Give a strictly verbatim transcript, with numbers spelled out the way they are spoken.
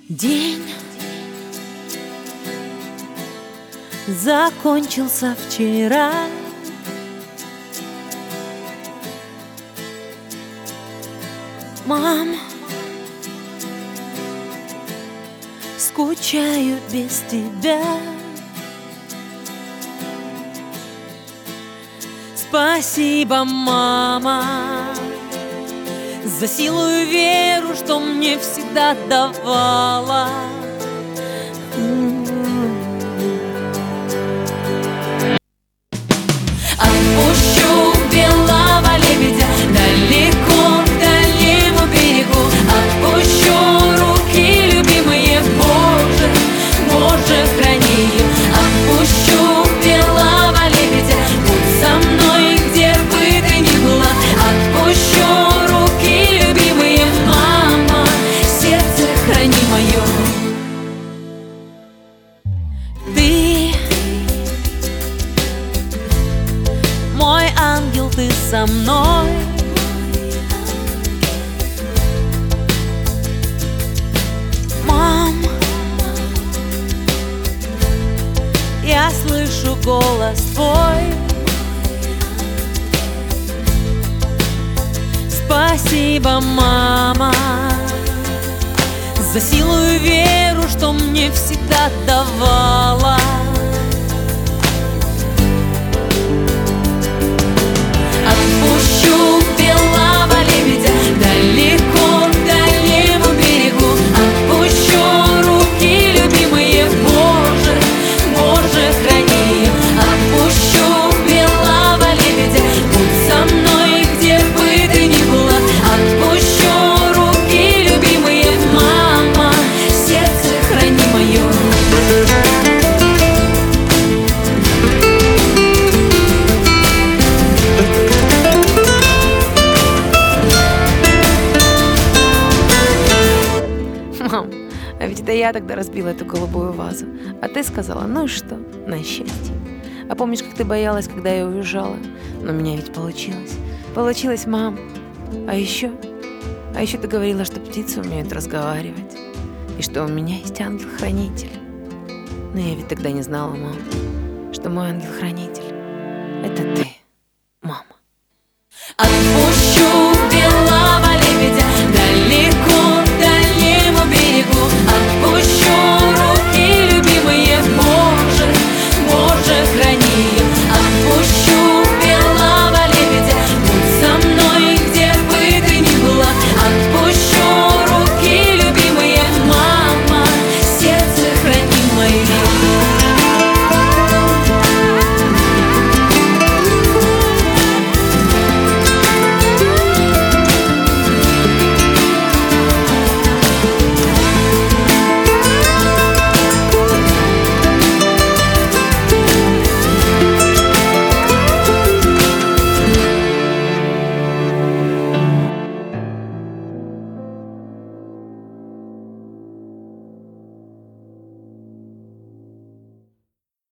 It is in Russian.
День закончился вчера. Мам, скучаю без тебя. Спасибо, мама, за силу и веру, что мне всегда давала. Отпущу белого лебедя далеко к дальнему берегу. Отпущу руки любимые, Боже, Боже, храни ее. Отпущу белого лебедя, будь со мной, где бы ты ни была. Отпущу руки любимые, мама, сердце храни мое. Ты мой ангел, ты со мной. Мам, я слышу голос твой. Спасибо, мама, за силу и веру, что мне всегда давала. Отпущу белого лебедя далеко к дальнему берегу. Отпущу руки любимые, Боже, Боже, храни ее. Отпущу белого лебедя, будь со мной, где бы ты ни была. Отпущу руки любимые, мама, сердце храни мое. Мам, а ведь это я тогда разбила эту голубую вазу. А ты сказала, ну и что, на счастье. А помнишь, как ты боялась, когда я уезжала? Но у меня ведь получилось. Получилось, мам. А еще, а еще ты говорила, что птицы умеют разговаривать. И что у меня есть ангел-хранитель. Но я ведь тогда не знала, мам, что мой ангел-хранитель — это ты.